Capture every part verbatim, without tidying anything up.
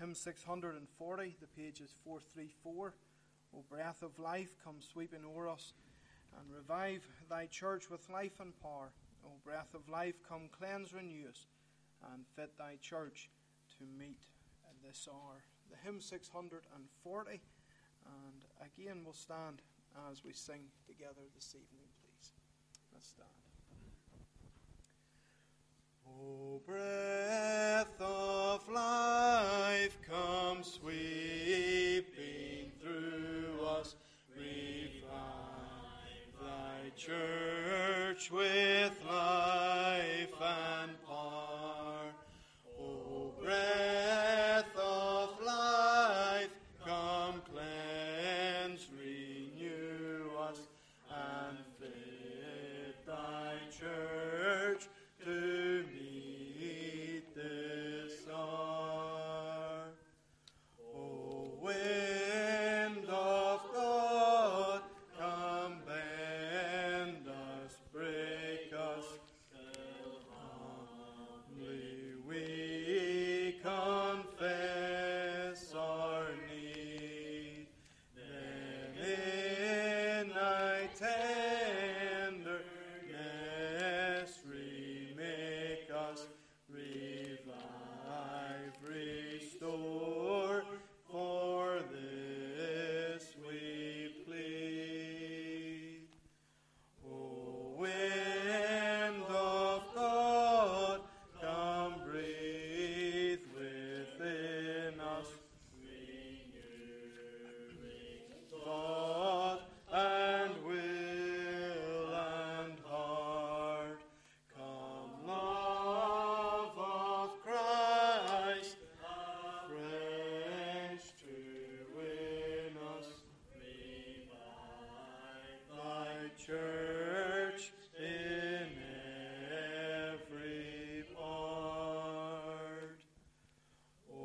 hymn six hundred forty, the page is four thirty-four. O breath of life, come sweeping o'er us, and revive thy church with life and power. O breath of life, come cleanse, renew us, and fit thy church to meet at this hour. The hymn six hundred forty, and again we'll stand as we sing together this evening, please. Let's stand. O breath of life, come sweeping through us, revive thy church with life and power. O breath of life, come cleanse, renew us, and fit thy church to meet this hour. O wind of God, come bend us, break us, till humbly we confess our need. Then in thy tenderness remake us, revive, restore, for this we plead. O wind of God, come breathe within us, renewing thought and will and heart. Come, love of Christ, afresh to win us, revive thy church in every part. O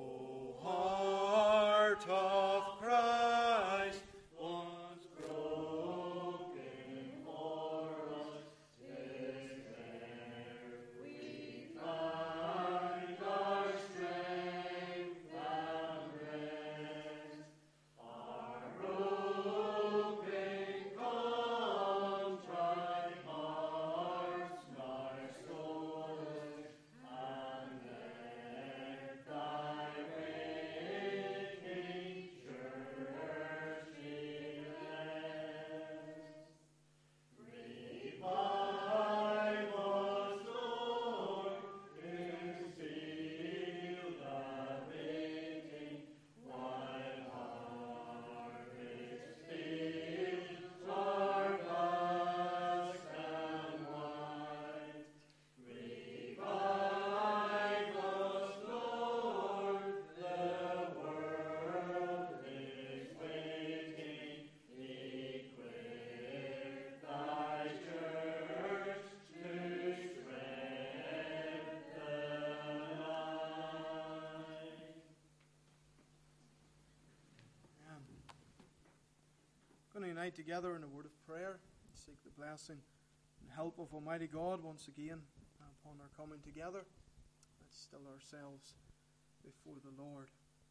heart of Christ, once broken for us, 'tis there we find our strength and rest. Our broken, contrite hearts, our souls, and let thy waking church be blessed. Revive us, Lord, instill the waiting, while harvest fields are vast and wide. Revive us, Lord, the world is waiting. Equip thy church to spread the light. Going to unite together in a word of prayer and seek the blessing and help of Almighty God once again upon our coming together. Let's still ourselves before the Lord.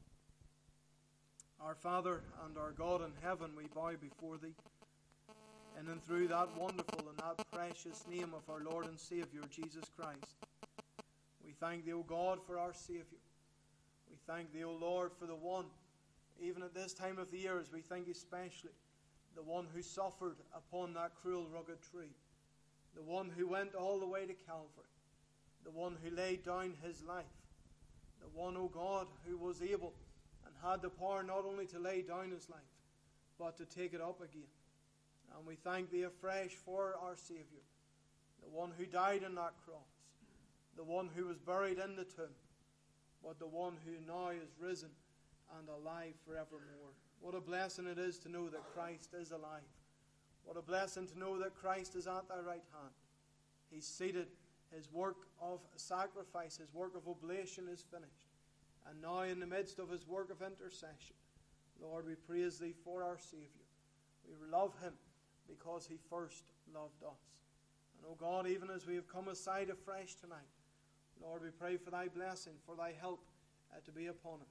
Our Father and our God in heaven, we bow before Thee, in and through that wonderful and that precious name of our Lord and Saviour, Jesus Christ. We thank Thee, O God, for our Saviour. We thank Thee, O Lord, for the one, even at this time of the year, as we think especially, the one who suffered upon that cruel, rugged tree, the one who went all the way to Calvary, the one who laid down his life, the one, O God, who was able and had the power not only to lay down his life, but to take it up again. And we thank Thee afresh for our Saviour, the one who died on that cross, the one who was buried in the tomb, but the one who now is risen and alive forevermore. What a blessing it is to know that Christ is alive. What a blessing to know that Christ is at Thy right hand. He's seated. His work of sacrifice, His work of oblation is finished. And now in the midst of His work of intercession, Lord, we praise Thee for our Saviour. We love Him because He first loved us. And, O God, even as we have come aside afresh tonight, Lord, we pray for Thy blessing, for Thy help uh, to be upon us.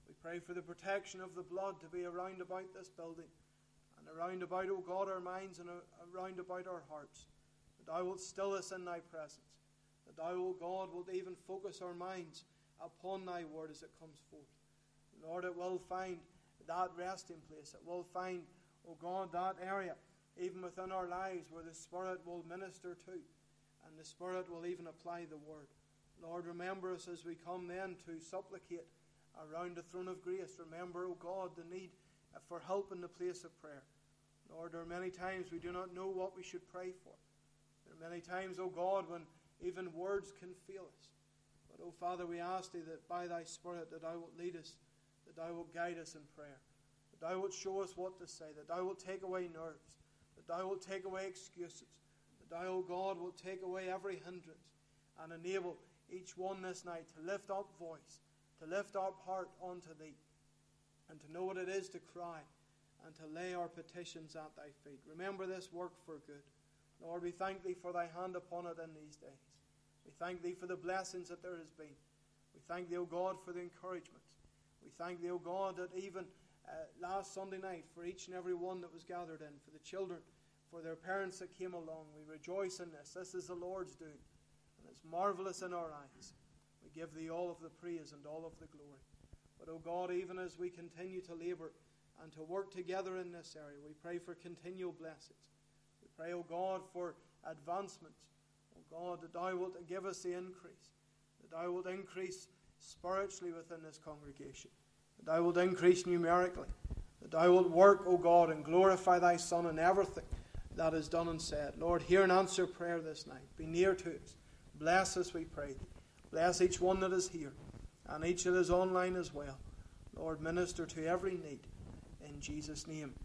We pray for the protection of the blood to be around about this building, and around about, O God, our minds, and around about our hearts, that thou wilt still us in thy presence, that thou, O God, wilt even focus our minds upon thy word as it comes forth. Lord, it will find that resting place. It will find, O God, that area, even within our lives, where the Spirit will minister to, and the Spirit will even apply the word. Lord, remember us as we come then to supplicate around the throne of grace. Remember, O God, the need for help in the place of prayer. Lord, there are many times we do not know what we should pray for. There are many times, O God, when even words can fail us. But, O Father, we ask thee that by thy Spirit that thou wilt lead us, that thou wilt guide us in prayer, that thou wilt show us what to say, that thou wilt take away nerves, that thou wilt take away excuses, that thou, O God, wilt take away every hindrance and enable each one this night to lift up voice, to lift up heart unto thee, and to know what it is to cry and to lay our petitions at thy feet. Remember this work for good. Lord, we thank thee for thy hand upon it in these days. We thank thee for the blessings that there has been. We thank thee, O God, for the encouragements. We thank thee, O God, that even uh, last Sunday night, for each and every one that was gathered in, for the children, for their parents that came along, we rejoice in this. This is the Lord's doing, and it's marvelous in our eyes. We give thee all of the praise and all of the glory. But, O God, even as we continue to labour and to work together in this area, we pray for continual blessings. We pray, O God, for advancements. O God, that thou wilt give us the increase, that thou wilt increase spiritually within this congregation, that thou wilt increase numerically, that thou wilt work, O God, and glorify thy Son in everything that is done and said. Lord, hear and answer prayer this night. Be near to us. Bless us, we pray thee. Bless each one that is here, and each that is online as well. Lord, minister to every need. In Jesus' name,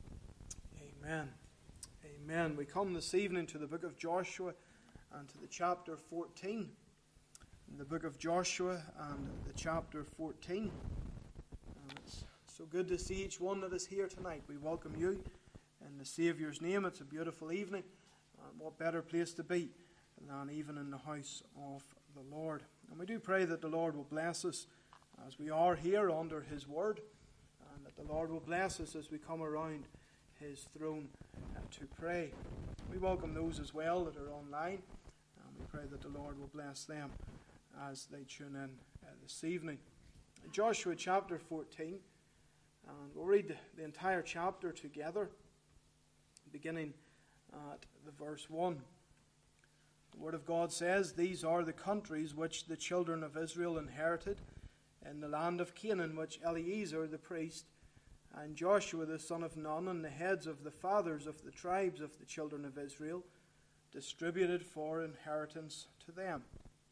amen. Amen. We come this evening to the book of Joshua and to the chapter fourteen. In the book of Joshua and the chapter fourteen. And it's so good to see each one that is here tonight. We welcome you in the Saviour's name. It's a beautiful evening. And what better place to be than even in the house of the Lord. And we do pray that the Lord will bless us as we are here under his word, and that the Lord will bless us as we come around his throne uh, to pray. We welcome those as well that are online, and we pray that the Lord will bless them as they tune in uh, this evening. In Joshua chapter fourteen, and we'll read the, the entire chapter together, beginning at the verse one. The Word of God says, "These are the countries which the children of Israel inherited in the land of Canaan, which Eleazar the priest and Joshua the son of Nun and the heads of the fathers of the tribes of the children of Israel distributed for inheritance to them.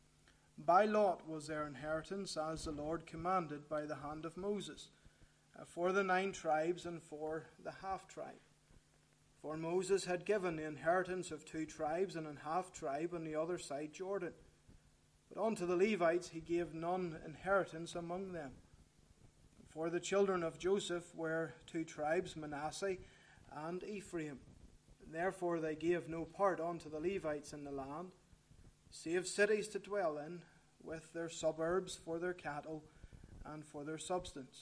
By lot was their inheritance, as the Lord commanded by the hand of Moses, for the nine tribes and for the half-tribe. For Moses had given the inheritance of two tribes and an half-tribe on the other side Jordan. But unto the Levites he gave none inheritance among them. For the children of Joseph were two tribes, Manasseh and Ephraim. Therefore they gave no part unto the Levites in the land, save cities to dwell in, with their suburbs for their cattle and for their substance.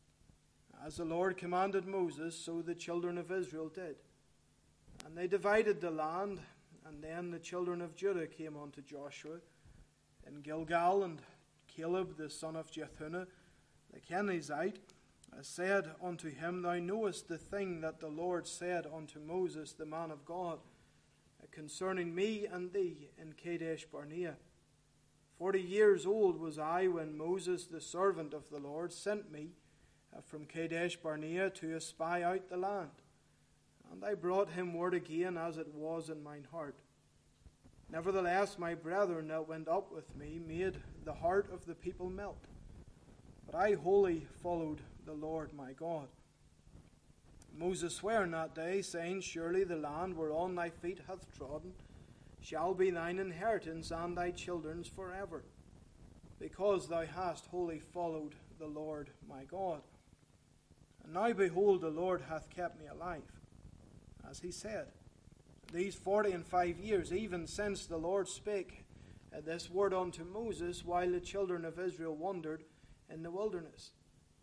As the Lord commanded Moses, so the children of Israel did. And they divided the land, and then the children of Judah came unto Joshua in Gilgal, and Caleb the son of Jephunneh, the Kenizzite, said unto him, Thou knowest the thing that the Lord said unto Moses, the man of God, concerning me and thee in Kadesh Barnea. Forty years old was I when Moses, the servant of the Lord, sent me from Kadesh Barnea to espy out the land. And I brought him word again as it was in mine heart. Nevertheless, my brethren that went up with me made the heart of the people melt. But I wholly followed the Lord my God. Moses sware in that day, saying, Surely the land whereon thy feet hath trodden shall be thine inheritance and thy children's forever, because thou hast wholly followed the Lord my God. And now behold, the Lord hath kept me alive, as he said, these forty and five years, even since the Lord spake this word unto Moses, while the children of Israel wandered in the wilderness.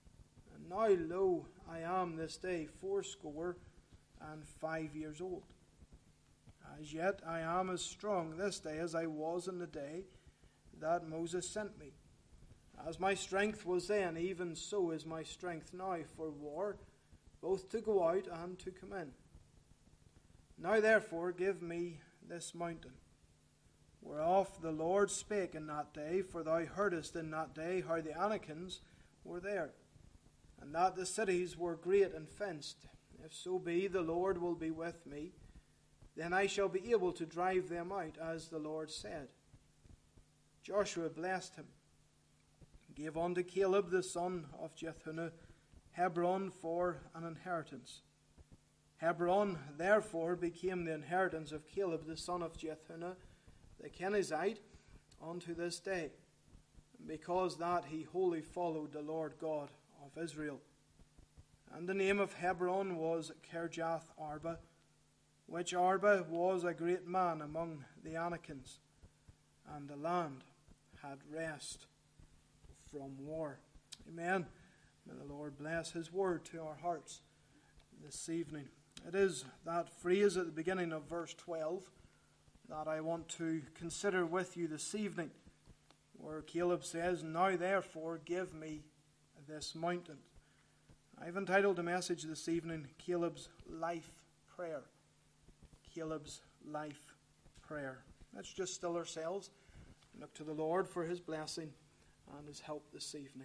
Now lo, I am this day fourscore and five years old. As yet I am as strong this day as I was in the day that Moses sent me. As my strength was then, even so is my strength now for war, both to go out and to come in. Now therefore give me this mountain, whereof the Lord spake in that day, for thou heardest in that day how the Anakims were there, and that the cities were great and fenced. If so be the Lord will be with me, then I shall be able to drive them out, as the Lord said. Joshua blessed him, gave unto Caleb the son of Jephunneh Hebron for an inheritance. Hebron therefore became the inheritance of Caleb the son of Jephunneh the Kenizzite unto this day, because that he wholly followed the Lord God of Israel. And the name of Hebron was Kirjath Arba, which Arba was a great man among the Anakims, and the land had rest from war. Amen. May the Lord bless his word to our hearts this evening. It is that phrase at the beginning of verse twelve that I want to consider with you this evening, where Caleb says, Now therefore give me this mountain. I've entitled the message this evening, Caleb's Life Prayer. Caleb's Life Prayer. Let's just still ourselves and look to the Lord for his blessing and his help this evening.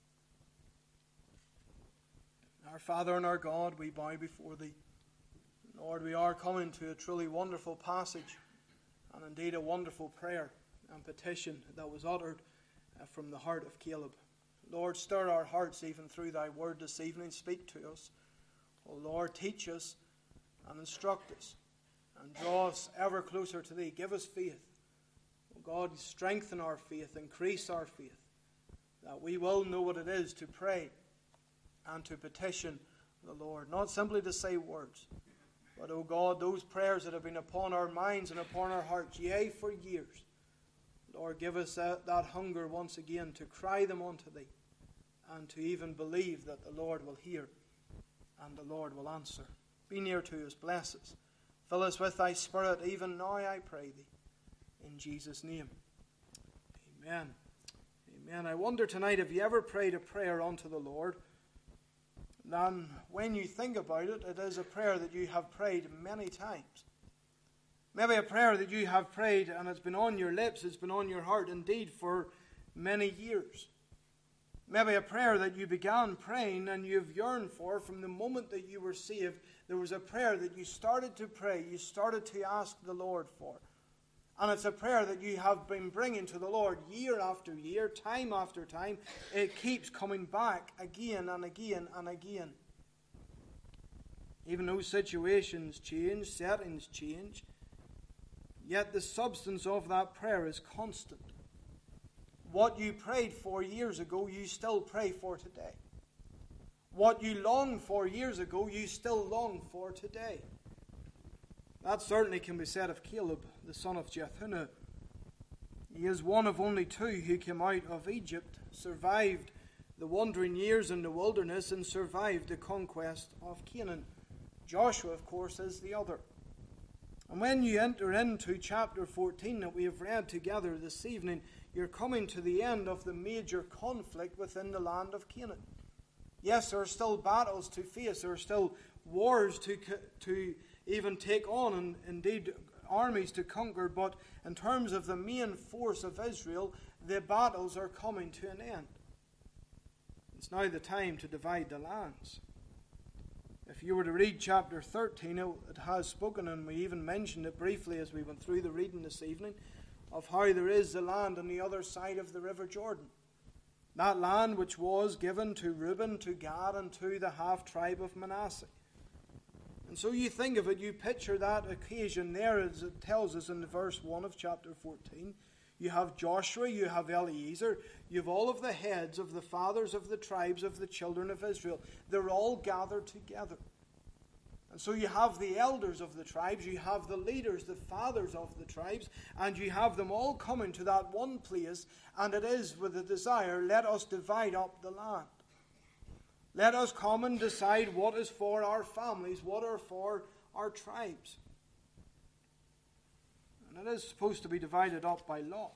Our Father and our God, we bow before thee. Lord, we are coming to a truly wonderful passage, and indeed a wonderful prayer and petition that was uttered from the heart of Caleb. Lord, stir our hearts even through thy word this evening. Speak to us. O Lord, teach us and instruct us, and draw us ever closer to thee. Give us faith. O God, strengthen our faith, increase our faith, that we will know what it is to pray and to petition the Lord. Not simply to say words, but, O God, those prayers that have been upon our minds and upon our hearts, yea, for years. Lord, give us that, that hunger once again to cry them unto thee, and to even believe that the Lord will hear and the Lord will answer. Be near to us, bless us. Fill us with thy Spirit, even now, I pray thee. In Jesus' name. Amen. Amen. I wonder tonight, have you ever prayed a prayer unto the Lord? Then when you think about it, it is a prayer that you have prayed many times. Maybe a prayer that you have prayed and it's been on your lips, it's been on your heart indeed for many years. Maybe a prayer that you began praying and you've yearned for from the moment that you were saved. There was a prayer that you started to pray, you started to ask the Lord for. And it's a prayer that you have been bringing to the Lord year after year, time after time. It keeps coming back again and again and again. Even though situations change, settings change, yet the substance of that prayer is constant. What you prayed for years ago, you still pray for today. What you longed for years ago, you still long for today. That certainly can be said of Caleb, the son of Jephunneh. He is one of only two who came out of Egypt, survived the wandering years in the wilderness, and survived the conquest of Canaan. Joshua, of course, is the other. And when you enter into chapter fourteen that we have read together this evening, you're coming to the end of the major conflict within the land of Canaan. Yes, there are still battles to face, there are still wars to to even take on, and indeed armies to conquer, but in terms of the main force of Israel, the battles are coming to an end. It's now the time to divide the lands. If you were to read chapter thirteen, it has spoken, and we even mentioned it briefly as we went through the reading this evening, of how there is the land on the other side of the River Jordan. That land which was given to Reuben, to Gad, and to the half-tribe of Manasseh. And so you think of it, you picture that occasion there, as it tells us in the verse one of chapter fourteen. You have Joshua, you have Eliezer, you have all of the heads of the fathers of the tribes of the children of Israel. They're all gathered together. And so you have the elders of the tribes, you have the leaders, the fathers of the tribes, and you have them all coming to that one place, and it is with a desire, let us divide up the land. Let us come and decide what is for our families, what are for our tribes. And it is supposed to be divided up by lot.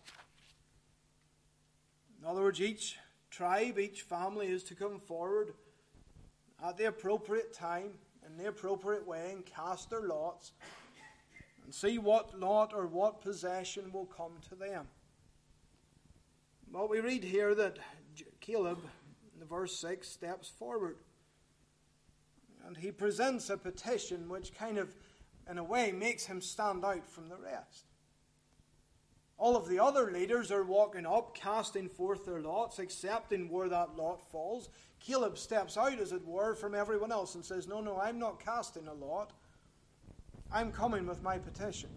In other words, each tribe, each family is to come forward at the appropriate time, in the appropriate way, and cast their lots and see what lot or what possession will come to them. But we read here that Caleb, in verse six, steps forward. And he presents a petition which kind of, in a way, makes him stand out from the rest. All of the other leaders are walking up, casting forth their lots, accepting where that lot falls. Caleb steps out, as it were, from everyone else and says, no, no, I'm not casting a lot. I'm coming with my petition.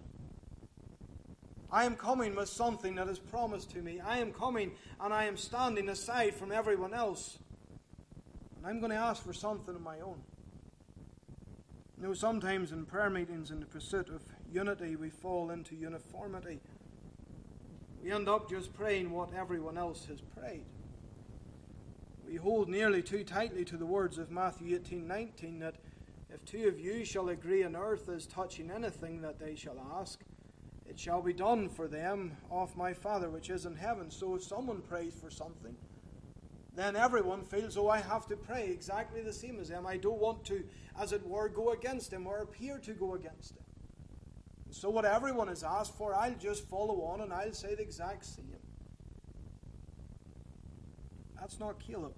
I am coming with something that is promised to me. I am coming and I am standing aside from everyone else. And I'm going to ask for something of my own. You know, sometimes in prayer meetings, in the pursuit of unity, we fall into uniformity. We end up just praying what everyone else has prayed. We hold nearly too tightly to the words of Matthew eighteen nineteen, that if two of you shall agree on earth as touching anything that they shall ask, it shall be done for them of my Father which is in heaven. So if someone prays for something, then everyone feels, oh, I have to pray exactly the same as them. I don't want to, as it were, go against them or appear to go against them. So what everyone has asked for, I'll just follow on and I'll say the exact same. That's not Caleb.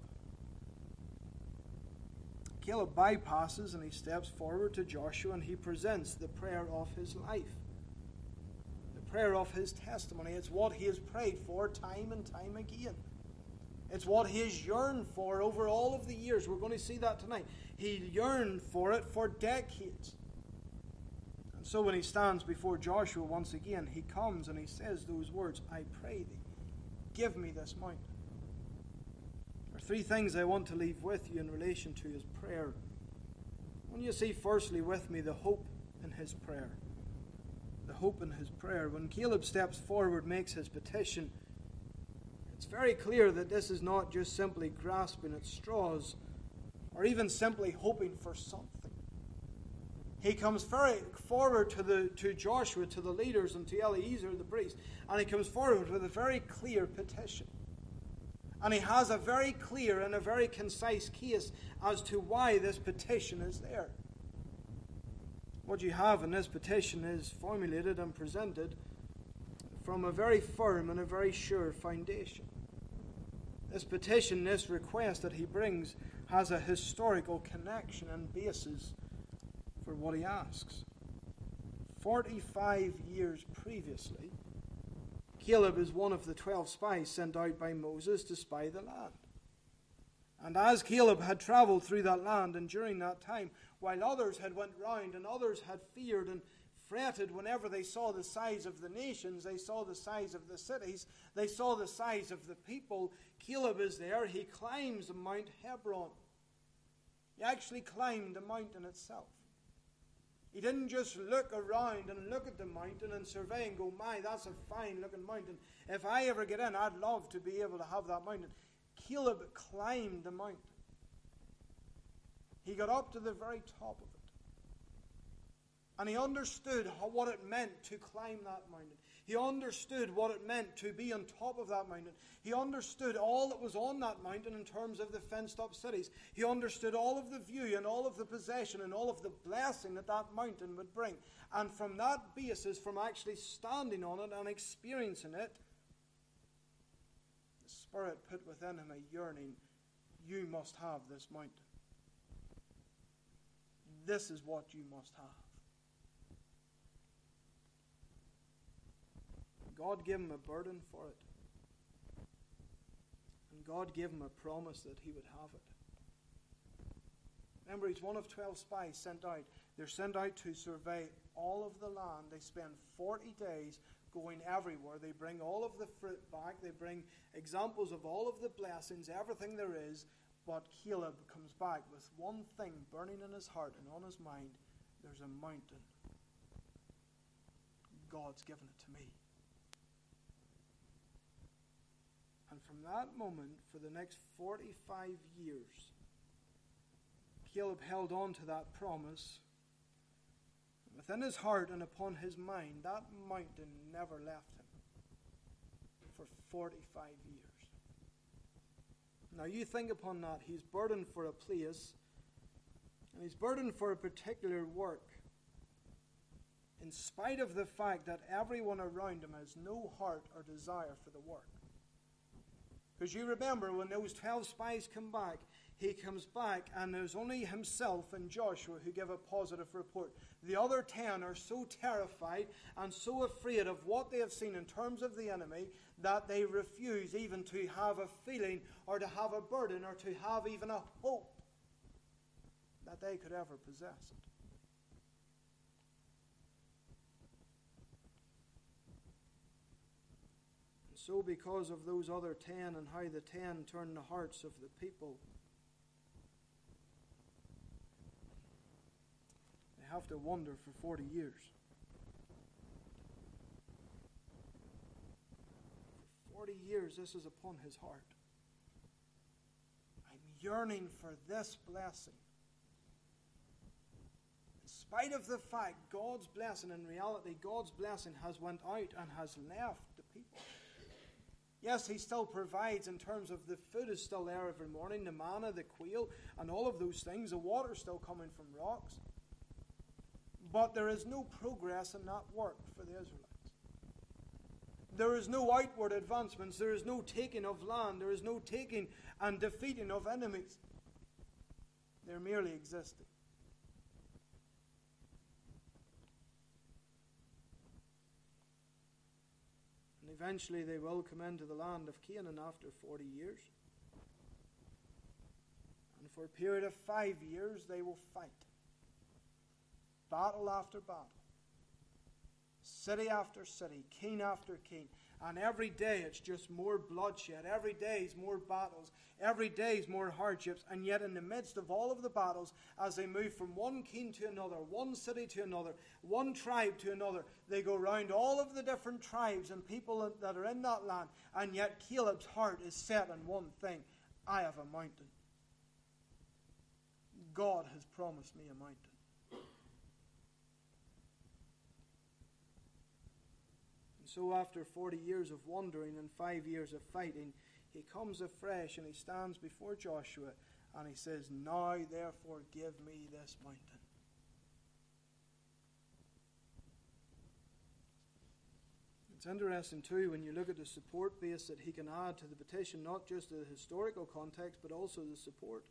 Caleb bypasses and he steps forward to Joshua and he presents the prayer of his life. The prayer of his testimony. It's what he has prayed for time and time again. It's what he has yearned for over all of the years. We're going to see that tonight. He yearned for it for decades. And so when he stands before Joshua once again, he comes and he says those words, I pray thee, give me this mountain. There are three things I want to leave with you in relation to his prayer. When you see firstly with me the hope in his prayer. The hope in his prayer. When Caleb steps forward, makes his petition, it's very clear that this is not just simply grasping at straws or even simply hoping for something. He comes very forward to the to Joshua, to the leaders, and to Eleazar the priest, and he comes forward with a very clear petition. And he has a very clear and a very concise case as to why this petition is there. What you have in this petition is formulated and presented from a very firm and a very sure foundation. This petition, this request that he brings, has a historical connection and basis for what he asks. Forty-five years previously, Caleb is one of the twelve spies sent out by Moses to spy the land. And as Caleb had traveled through that land, and during that time, while others had went round and others had feared and fretted whenever they saw the size of the nations, they saw the size of the cities, they saw the size of the people, Caleb is there. He climbs Mount Hebron. He actually climbed the mountain itself. He didn't just look around and look at the mountain and survey and go, my, that's a fine looking mountain. If I ever get in, I'd love to be able to have that mountain. Caleb climbed the mountain. He got up to the very top of it. And he understood how, what it meant to climb that mountain. He understood what it meant to be on top of that mountain. He understood all that was on that mountain in terms of the fenced-up cities. He understood all of the view and all of the possession and all of the blessing that that mountain would bring. And from that basis, from actually standing on it and experiencing it, the Spirit put within him a yearning. You must have this mountain. This is what you must have. God gave him a burden for it. And God gave him a promise that he would have it. Remember, he's one of twelve spies sent out. They're sent out to survey all of the land. They spend forty days going everywhere. They bring all of the fruit back. They bring examples of all of the blessings, everything there is. But Caleb comes back with one thing burning in his heart and on his mind. There's a mountain. God's given it to me. And from that moment, for the next forty-five years, Caleb held on to that promise. Within his heart and upon his mind, that mountain never left him for forty-five years. Now you think upon that. He's burdened for a place, and he's burdened for a particular work, in spite of the fact that everyone around him has no heart or desire for the work. Because you remember, when those twelve spies come back, he comes back and there's only himself and Joshua who give a positive report. The other ten are so terrified and so afraid of what they have seen in terms of the enemy that they refuse even to have a feeling or to have a burden or to have even a hope that they could ever possess it. And so because of those other ten and how the ten turned the hearts of the people, have to wander for forty years. For forty years, this is upon his heart. I'm yearning for this blessing. In spite of the fact God's blessing, in reality, God's blessing has went out and has left the people. Yes, he still provides in terms of the food is still there every morning, the manna, the quail, and all of those things. The water is still coming from rocks. But there is no progress in that work for the Israelites. There is no outward advancements. There is no taking of land. There is no taking and defeating of enemies. They're merely existing. And eventually they will come into the land of Canaan after forty years. And for a period of five years they will fight. Battle after battle, city after city, king after king, and every day it's just more bloodshed, every day is more battles, every day is more hardships, and yet in the midst of all of the battles, as they move from one king to another, one city to another, one tribe to another, they go round all of the different tribes and people that are in that land, and yet Caleb's heart is set on one thing: I have a mountain. God has promised me a mountain. So after forty years of wandering and five years of fighting, he comes afresh and he stands before Joshua and he says, now therefore give me this mountain. It's interesting too when you look at the support base that he can add to the petition, not just the historical context but also the support.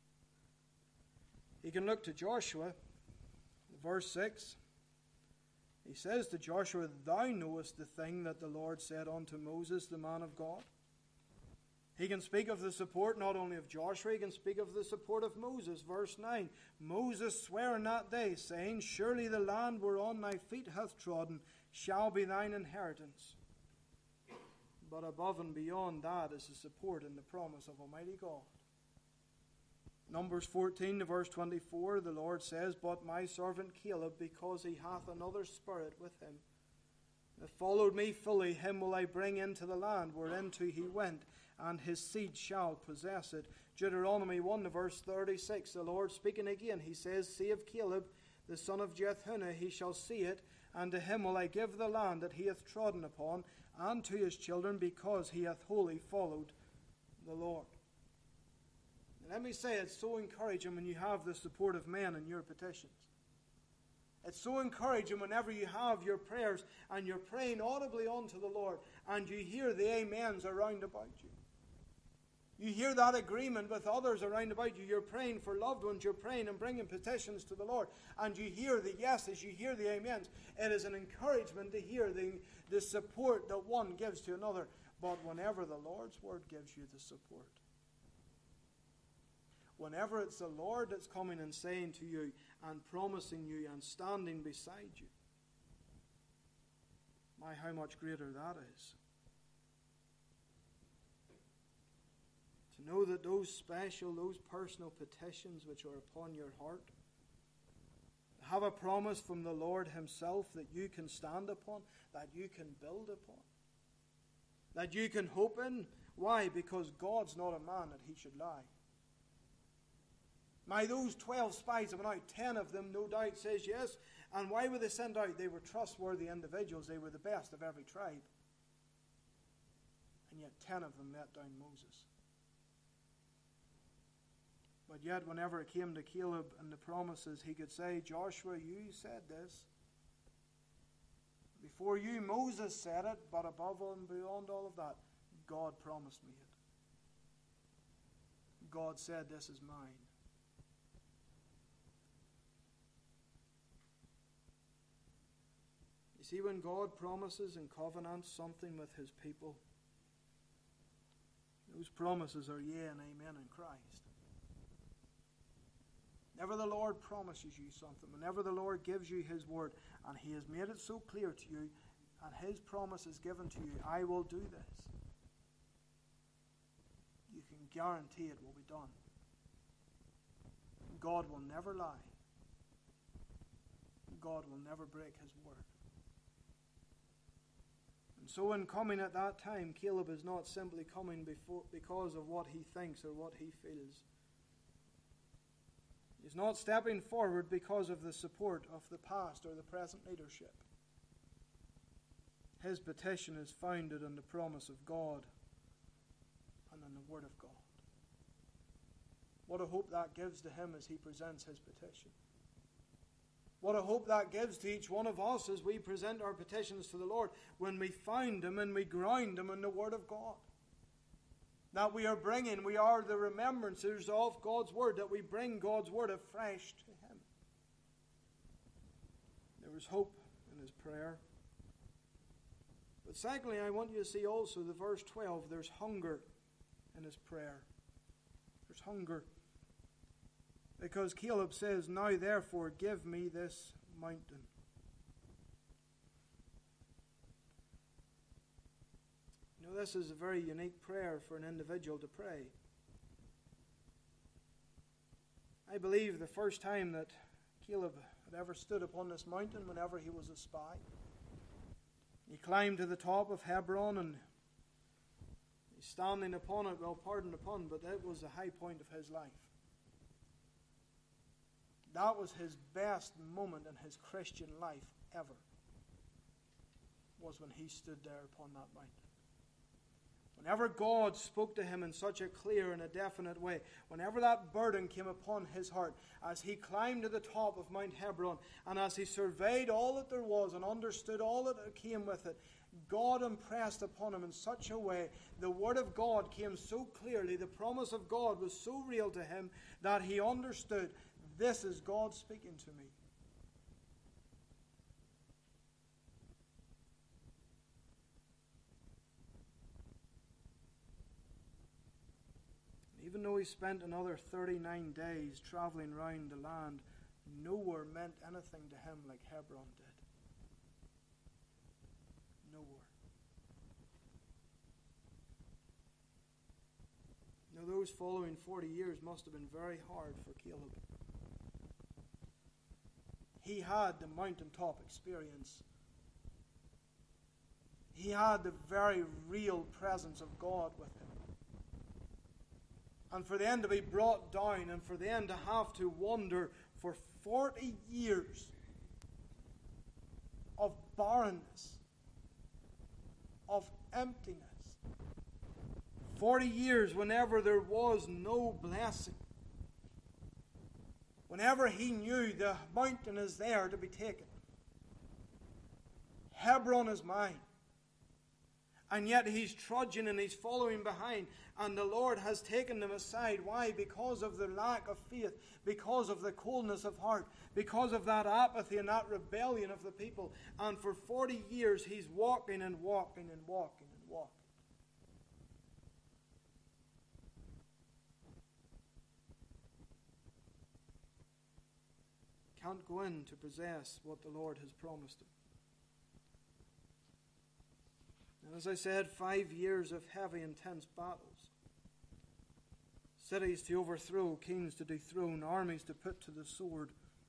He can look to Joshua, verse six. He says to Joshua, thou knowest the thing that the Lord said unto Moses, the man of God. He can speak of the support not only of Joshua, he can speak of the support of Moses. Verse nine, Moses sware in that day, saying, surely the land whereon thy feet hath trodden shall be thine inheritance. But above and beyond that is the support and the promise of Almighty God. Numbers fourteen to verse twenty-four, the Lord says, but my servant Caleb, because he hath another spirit with him, that followed me fully, him will I bring into the land whereinto he went, and his seed shall possess it. Deuteronomy one to verse thirty-six, the Lord speaking again, he says, save Caleb, the son of Jephunneh, he shall see it, and to him will I give the land that he hath trodden upon, and to his children, because he hath wholly followed the Lord. Let me say, it's so encouraging when you have the support of men in your petitions. It's so encouraging whenever you have your prayers and you're praying audibly unto the Lord and you hear the amens around about you. You hear that agreement with others around about you. You're praying for loved ones. You're praying and bringing petitions to the Lord. And you hear the yeses. You hear the amens. It is an encouragement to hear the, the support that one gives to another. But whenever the Lord's word gives you the support, whenever it's the Lord that's coming and saying to you and promising you and standing beside you, my, how much greater that is. To know that those special, those personal petitions which are upon your heart have a promise from the Lord himself that you can stand upon, that you can build upon, that you can hope in. Why? Because God's not a man that he should lie. My, those twelve spies that went out, ten of them, no doubt, says yes. And why were they sent out? They were trustworthy individuals. They were the best of every tribe. And yet ten of them let down Moses. But yet, whenever it came to Caleb and the promises, he could say, Joshua, you said this. Before you, Moses said it, but above and beyond all of that, God promised me it. God said, this is mine. You see, when God promises and covenants something with his people, those promises are yea and amen in Christ. Whenever the Lord promises you something, whenever the Lord gives you his word, and he has made it so clear to you, and his promise is given to you, I will do this, you can guarantee it will be done. God will never lie. God will never break his word. And so in coming at that time, Caleb is not simply coming before, because of what he thinks or what he feels. He's not stepping forward because of the support of the past or the present leadership. His petition is founded on the promise of God and on the Word of God. What a hope that gives to him as he presents his petition. What a hope that gives to each one of us as we present our petitions to the Lord, when we found them and we ground them in the Word of God. That we are bringing, we are the remembrancers of God's Word, that we bring God's Word afresh to him. There was hope in his prayer. But secondly, I want you to see also the verse twelve, there's hunger in his prayer. There's hunger. Because Caleb says, now therefore give me this mountain. You know, this is a very unique prayer for an individual to pray. I believe the first time that Caleb had ever stood upon this mountain, whenever he was a spy, he climbed to the top of Hebron, and he's standing upon it, well, pardon the pun, but that was the high point of his life. That was his best moment in his Christian life ever, was when he stood there upon that mountain. Whenever God spoke to him in such a clear and a definite way, whenever that burden came upon his heart, as he climbed to the top of Mount Hebron, and as he surveyed all that there was and understood all that came with it, God impressed upon him in such a way, the Word of God came so clearly, the promise of God was so real to him, that he understood, this is God speaking to me. Even though he spent another thirty-nine days traveling round the land, nowhere meant anything to him like Hebron did. Nowhere. Now those following forty years must have been very hard for Caleb. He had the mountaintop experience. He had the very real presence of God with him. And for them to be brought down, and for them to have to wander for forty years of barrenness, of emptiness, forty years whenever there was no blessing, whenever he knew the mountain is there to be taken, Hebron is mine. And yet he's trudging and he's following behind. And the Lord has taken them aside. Why? Because of their lack of faith. Because of the coldness of heart. Because of that apathy and that rebellion of the people. And for forty years he's walking and walking and walking and walking. Can't go in to possess what the Lord has promised him. And as I said, five years of heavy, intense battles. Cities to overthrow, kings to dethrone, armies to put to the sword.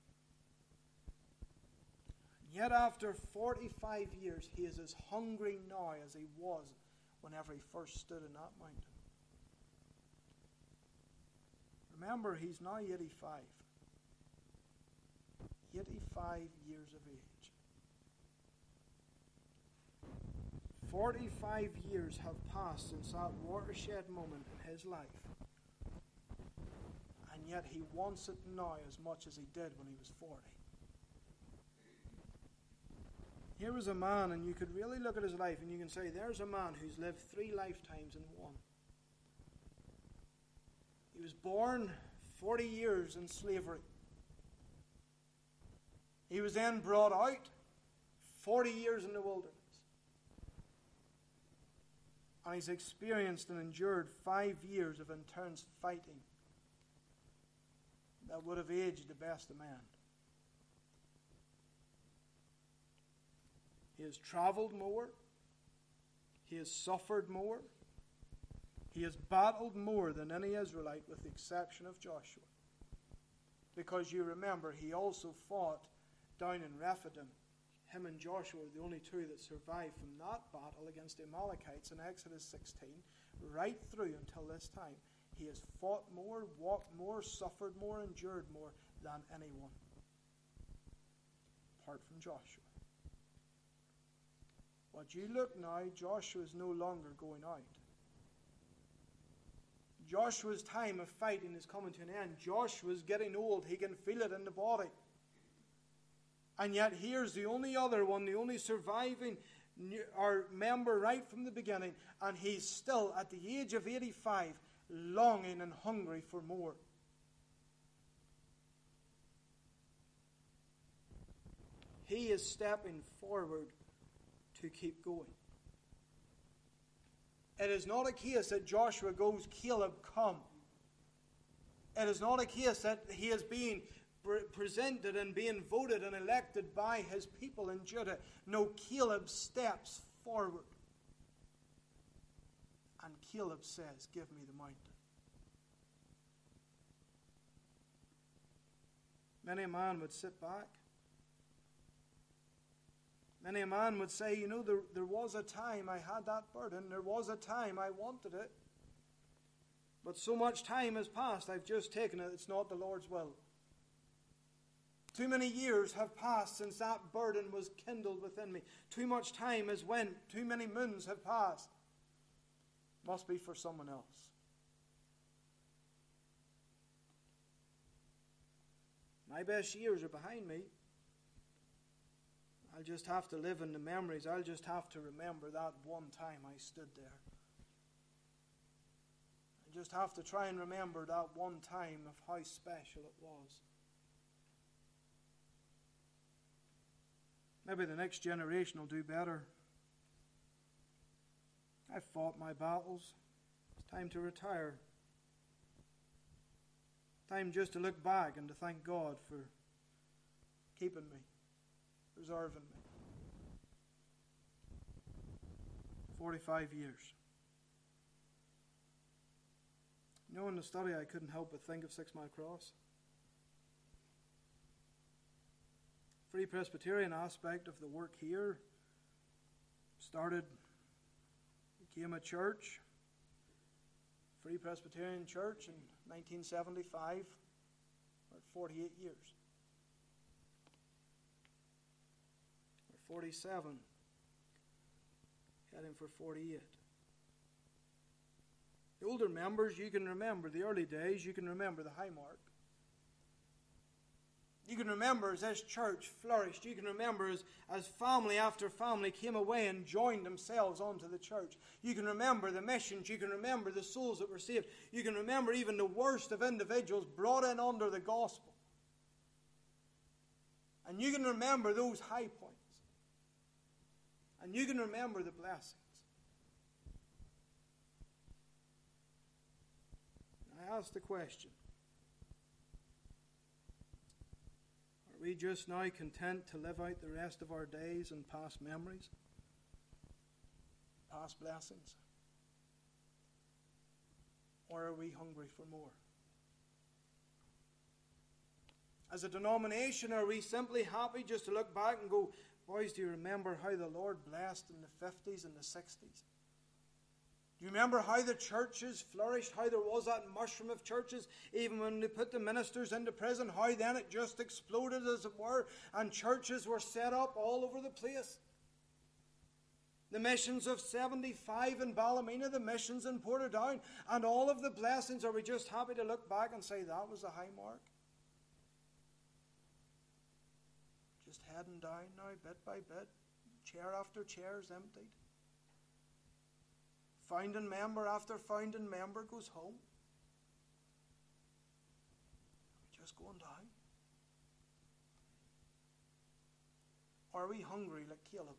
And yet after forty-five years, he is as hungry now as he was whenever he first stood in that mountain. Remember, he's now eighty-five. eighty-five years of age. forty-five years have passed since that watershed moment in his life. And yet he wants it now as much as he did when he was forty. Here was a man, and you could really look at his life and you can say, there's a man who's lived three lifetimes in one. He was born forty years in slavery. He was then brought out forty years in the wilderness. And he's experienced and endured five years of intense fighting that would have aged the best of men. He has traveled more. He has suffered more. He has battled more than any Israelite with the exception of Joshua. Because you remember, he also fought down in Rephidim. Him and Joshua were the only two that survived from that battle against the Amalekites in Exodus sixteen, right through until this time. He has fought more, walked more, suffered more, endured more than anyone, apart from Joshua. But you look now, Joshua is no longer going out. Joshua's time of fighting is coming to an end. Joshua's getting old. He can feel it in the body. And yet here's the only other one, the only surviving our member right from the beginning, and he's still at the age of eighty-five longing and hungry for more. He is stepping forward to keep going. It is not a case that Joshua goes, Caleb, come. It is not a case that he is being presented and being voted and elected by his people in Judah. No, Caleb steps forward. And Caleb says, give me the mountain. Many a man would sit back. Many a man would say, you know, there, there was a time I had that burden. There was a time I wanted it. But so much time has passed, I've just taken it. It's not the Lord's will. Too many years have passed since that burden was kindled within me. Too much time has went. Too many moons have passed. Must be for someone else. My best years are behind me. I'll just have to live in the memories. I'll just have to remember that one time I stood there. I just have to try and remember that one time of how special it was. Maybe the next generation will do better. I've fought my battles. It's time to retire. Time just to look back and to thank God for keeping me, preserving me. Forty-five years. You know, in the study I couldn't help but think of Six Mile Cross. Free Presbyterian aspect of the work here started, became a church, Free Presbyterian Church in nineteen seventy-five, or forty-eight years. Or forty-seven, heading for forty-eight. The older members, you can remember the early days, you can remember the high mark. You can remember as this church flourished. You can remember as, as family after family came away and joined themselves onto the church. You can remember the missions. You can remember the souls that were saved. You can remember even the worst of individuals brought in under the gospel. And you can remember those high points. And you can remember the blessings. I ask the question, are we just now content to live out the rest of our days in past memories, past blessings? Or are we hungry for more? As a denomination, are we simply happy just to look back and go, boys, do you remember how the Lord blessed in the fifties and the sixties? You remember how the churches flourished, how there was that mushroom of churches, even when they put the ministers into prison, how then it just exploded, as it were, and churches were set up all over the place. The missions of seventy-five in Ballymena, the missions in Portadown, and all of the blessings. Are we just happy to look back and say that was a high mark? Just heading down now, bit by bit. Chair after chair is emptied. Founding member after founding member goes home. We're just going down. Are we hungry like Caleb?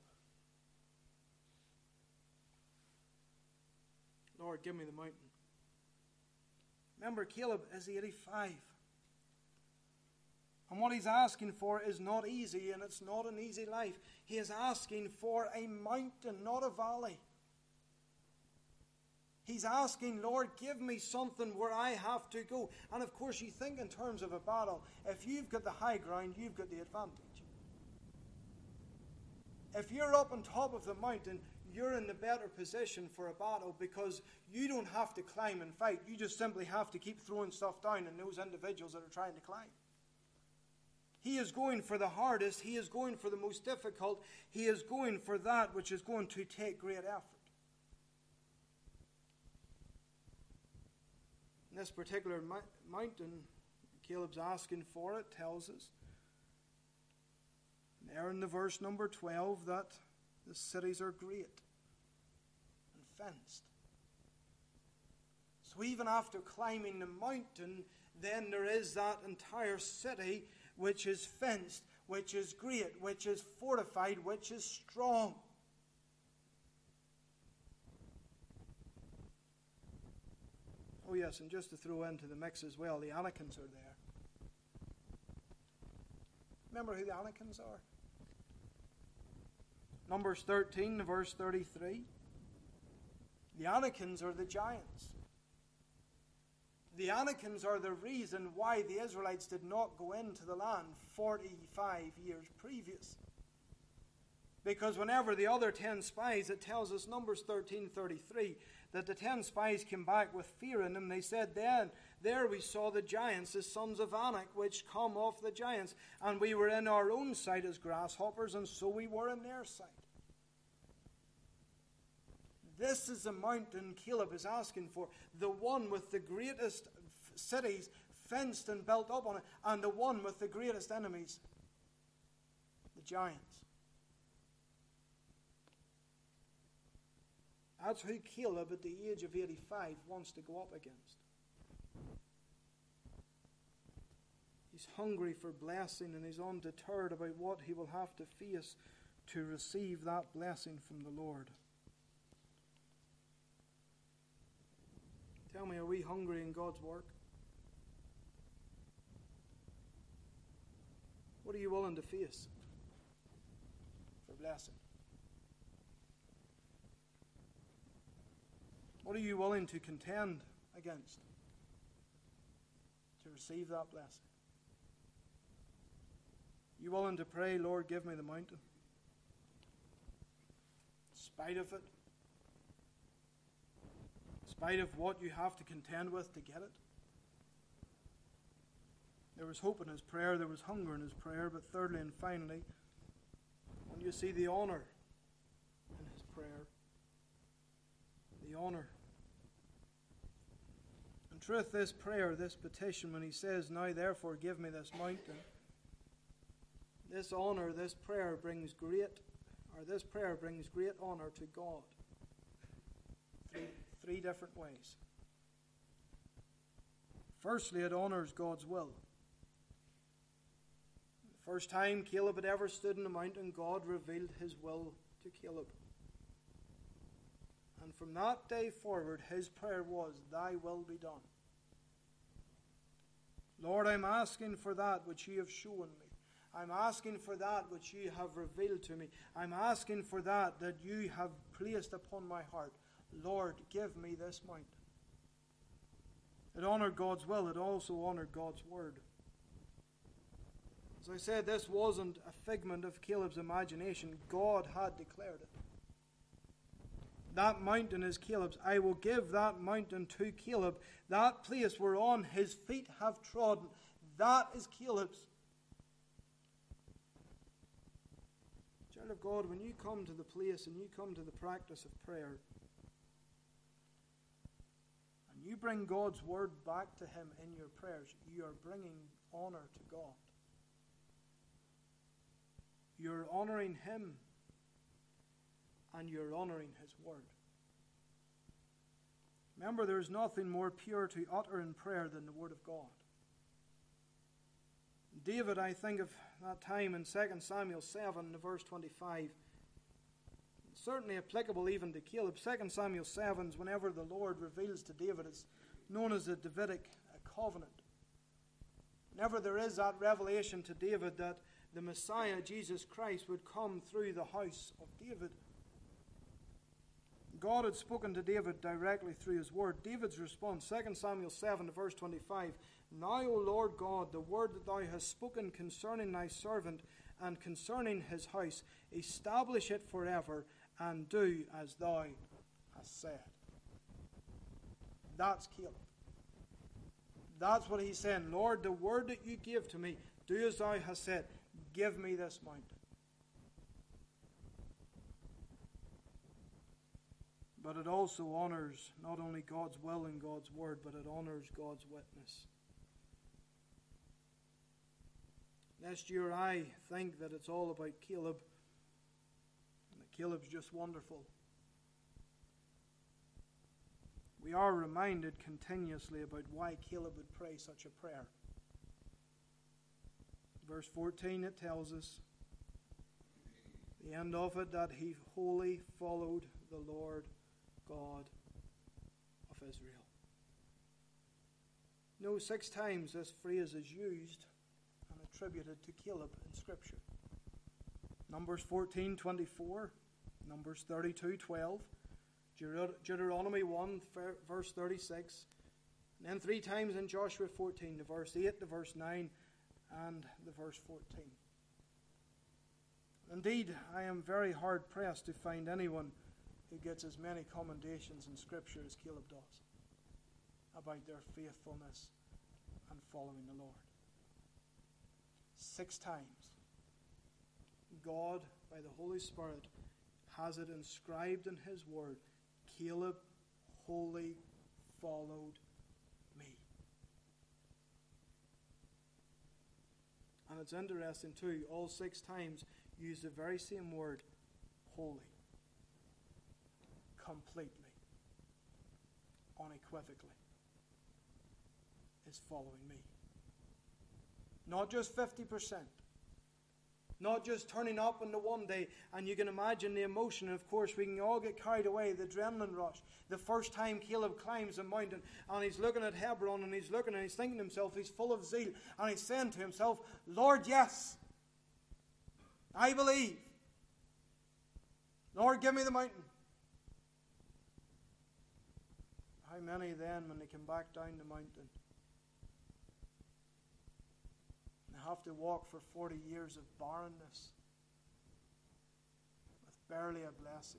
Lord, give me the mountain. Remember, Caleb is eighty-five. And what he's asking for is not easy, and it's not an easy life. He is asking for a mountain, not a valley. He's asking, Lord, give me something where I have to go. And of course, you think in terms of a battle. If you've got the high ground, you've got the advantage. If you're up on top of the mountain, you're in the better position for a battle, because you don't have to climb and fight. You just simply have to keep throwing stuff down on those individuals that are trying to climb. He is going for the hardest. He is going for the most difficult. He is going for that which is going to take great effort. In this particular mo- mountain, Caleb's asking for it, tells us there in the verse number twelve that the cities are great and fenced. So even after climbing the mountain, then there is that entire city which is fenced, which is great, which is fortified, which is strong. Oh yes, and just to throw into the mix as well, the Anakims are there. Remember who the Anakims are? Numbers thirteen, verse thirty-three. The Anakims are the giants. The Anakims are the reason why the Israelites did not go into the land forty-five years previous. Because whenever the other ten spies, it tells us, Numbers thirteen thirty-three, that the ten spies came back with fear in them. They said, then, there we saw the giants, the sons of Anak, which come off the giants. And we were in our own sight as grasshoppers, and so we were in their sight. This is the mountain Caleb is asking for. The one with the greatest cities fenced and built up on it. And the one with the greatest enemies. The giants. That's who Caleb, at the age of eighty-five, wants to go up against. He's hungry for blessing, and he's undeterred about what he will have to face to receive that blessing from the Lord. Tell me, are we hungry in God's work? What are you willing to face for blessing? What are you willing to contend against to receive that blessing? You willing to pray, Lord, give me the mountain? In spite of it? In spite of what you have to contend with to get it? There was hope in his prayer, there was hunger in his prayer, but thirdly and finally, when you see the honor in his prayer, the honor. In truth, this prayer, this petition, when he says, now therefore give me this mountain, this honor, this prayer brings great, or this prayer brings great honor to God. Three, three different ways. Firstly, it honors God's will. The first time Caleb had ever stood in the mountain, God revealed his will to Caleb. And from that day forward, his prayer was, thy will be done. Lord, I'm asking for that which you have shown me. I'm asking for that which you have revealed to me. I'm asking for that that you have placed upon my heart. Lord, give me this mountain. It honored God's will. It also honored God's word. As I said, this wasn't a figment of Caleb's imagination. God had declared it. That mountain is Caleb's. I will give that mountain to Caleb. That place whereon his feet have trodden, that is Caleb's. Child of God, when you come to the place and you come to the practice of prayer, and you bring God's word back to him in your prayers, you are bringing honor to God. You're honoring him, and you're honoring his word. Remember, there is nothing more pure to utter in prayer than the word of God. David, I think of that time in Second Samuel seven, verse twenty-five. Certainly applicable even to Caleb. Second Samuel seven is whenever the Lord reveals to David, it's known as the Davidic covenant. Whenever there is that revelation to David that the Messiah, Jesus Christ, would come through the house of David. God had spoken to David directly through his word. David's response, Second Samuel seven, verse twenty-five, Now, O Lord God, the word that thou hast spoken concerning thy servant and concerning his house, establish it forever, and do as thou hast said. That's Caleb. That's what he's saying. Lord, the word that you gave to me, do as thou hast said. Give me this mountain. But it also honors not only God's will and God's word, but it honors God's witness. Lest you or I think that it's all about Caleb, and that Caleb's just wonderful. We are reminded continuously about why Caleb would pray such a prayer. Verse fourteen, it tells us, the end of it, that he wholly followed the Lord God of Israel. No, six times this phrase is used and attributed to Caleb in Scripture. Numbers fourteen twenty-four, Numbers thirty-two twelve, Deuteronomy one verse thirty-six, and then three times in Joshua fourteen, the verse eight, the verse nine, and the verse fourteen. Indeed, I am very hard pressed to find anyone who gets as many commendations in Scripture as Caleb does about their faithfulness and following the Lord. Six times, God, by the Holy Spirit, has it inscribed in his word, Caleb wholly followed me. And it's interesting too, all six times use the very same word, wholly. Completely, unequivocally, is following me. Not just fifty percent. Not just turning up on the one day, and you can imagine the emotion. And of course, we can all get carried away, the adrenaline rush. The first time Caleb climbs a mountain, and he's looking at Hebron, and he's looking, and he's thinking to himself, he's full of zeal, and he's saying to himself, Lord, yes, I believe. Lord, give me the mountain. How many then, when they come back down the mountain, they have to walk for forty years of barrenness with barely a blessing?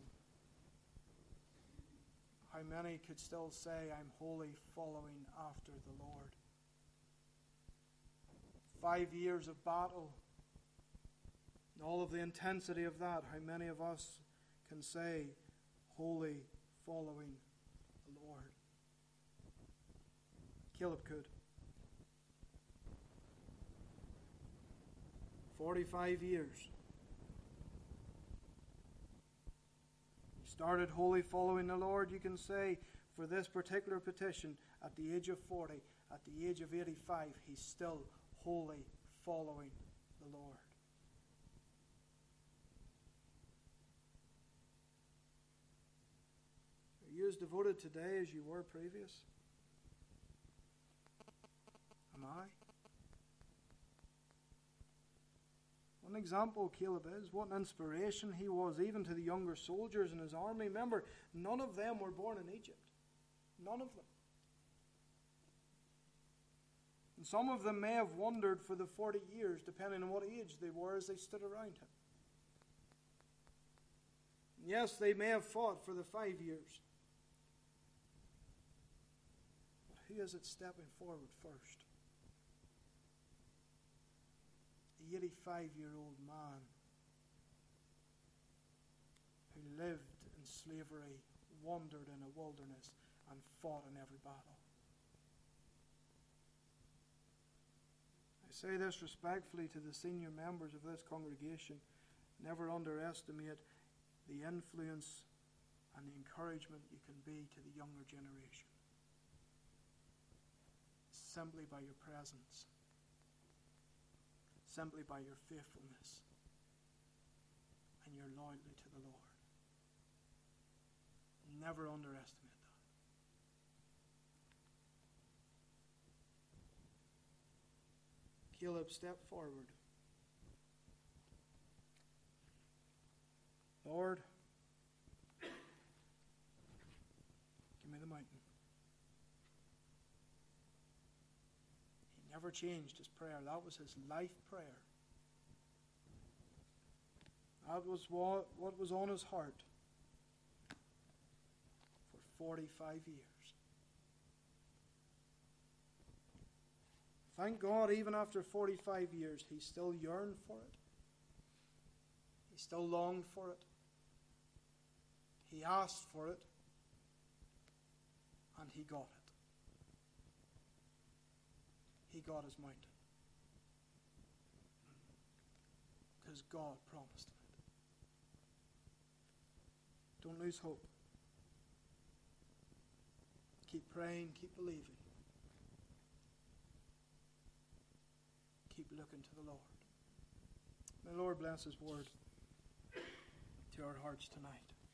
How many could still say, I'm wholly following after the Lord? Five years of battle, and all of the intensity of that, how many of us can say, wholly following the Lord? Caleb could. Forty-five years. He started wholly following the Lord, you can say, for this particular petition, at the age of forty, at the age of eighty-five, he's still wholly following the Lord. Are you as devoted today as you were previous? Am I? What an example Caleb is. What an inspiration he was, even to the younger soldiers in his army. Remember, none of them were born in Egypt. None of them. And some of them may have wandered for the forty years, depending on what age they were as they stood around him. Yes, they may have fought for the five years. But who is it stepping forward first? The eighty-five-year-old man who lived in slavery, wandered in a wilderness, and fought in every battle. I say this respectfully to the senior members of this congregation. Never underestimate the influence and the encouragement you can be to the younger generation. Simply by your presence. Simply by your faithfulness and your loyalty to the Lord. Never underestimate that. Caleb stepped forward. Lord, give me the mountain. He never changed his prayer. That was his life prayer. That was what, what was on his heart for forty-five years. Thank God, even after forty-five years, he still yearned for it. He still longed for it. He asked for it. And he got it. He got his mountain. Because God promised him it. Don't lose hope. Keep praying, keep believing. Keep looking to the Lord. May the Lord bless his word to our hearts tonight.